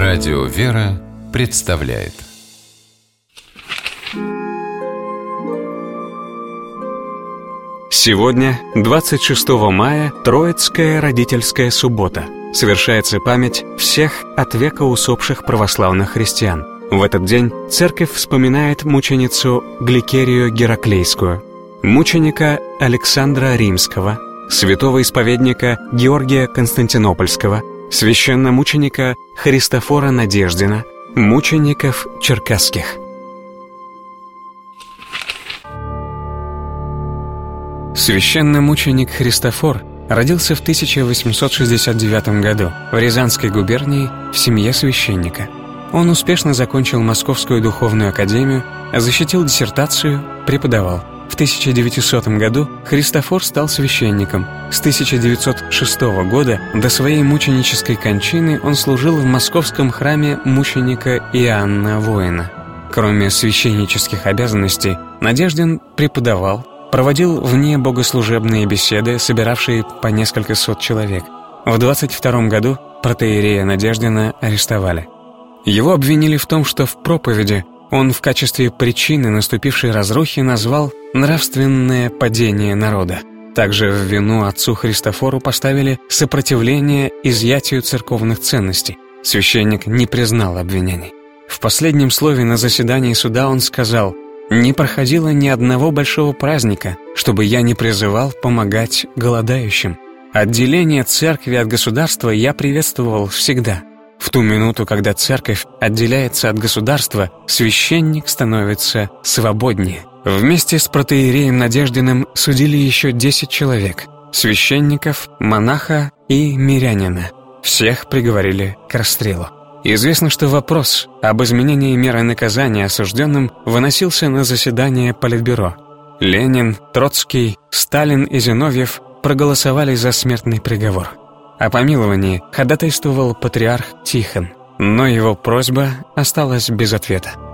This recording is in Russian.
Радио «Вера» представляет. Сегодня, 26 мая, Троицкая родительская суббота. Совершается память всех от века усопших православных христиан. В этот день церковь вспоминает мученицу Гликерию Гераклейскую, мученика Александра Римского, святого исповедника Георгия Константинопольского, священномученика Христофора Надеждина, мучеников черкасских. Священномученик Христофор родился в 1869 году в Рязанской губернии в семье священника. Он успешно закончил Московскую духовную академию, защитил диссертацию, преподавал. В 1900 году Христофор стал священником. С 1906 года до своей мученической кончины он служил в московском храме мученика Иоанна Воина. Кроме священнических обязанностей, Надеждин преподавал, проводил вне богослужебные беседы, собиравшие по несколько сот человек. В 22 году протоиерея Надеждина арестовали. Его обвинили в том, что в проповеди он в качестве причины наступившей разрухи назвал нравственное падение народа. Также в вину отцу Христофору поставили сопротивление изъятию церковных ценностей. Священник не признал обвинений. В последнем слове на заседании суда он сказал: «Не проходило ни одного большого праздника, чтобы я не призывал помогать голодающим. Отделение церкви от государства я приветствовал всегда. В ту минуту, когда церковь отделяется от государства, священник становится свободнее». Вместе с протоиереем Надеждиным судили еще 10 человек – священников, монаха и мирянина. Всех приговорили к расстрелу. Известно, что вопрос об изменении меры наказания осужденным выносился на заседание Политбюро. Ленин, Троцкий, Сталин и Зиновьев проголосовали за смертный приговор. О помиловании ходатайствовал патриарх Тихон, но его просьба осталась без ответа.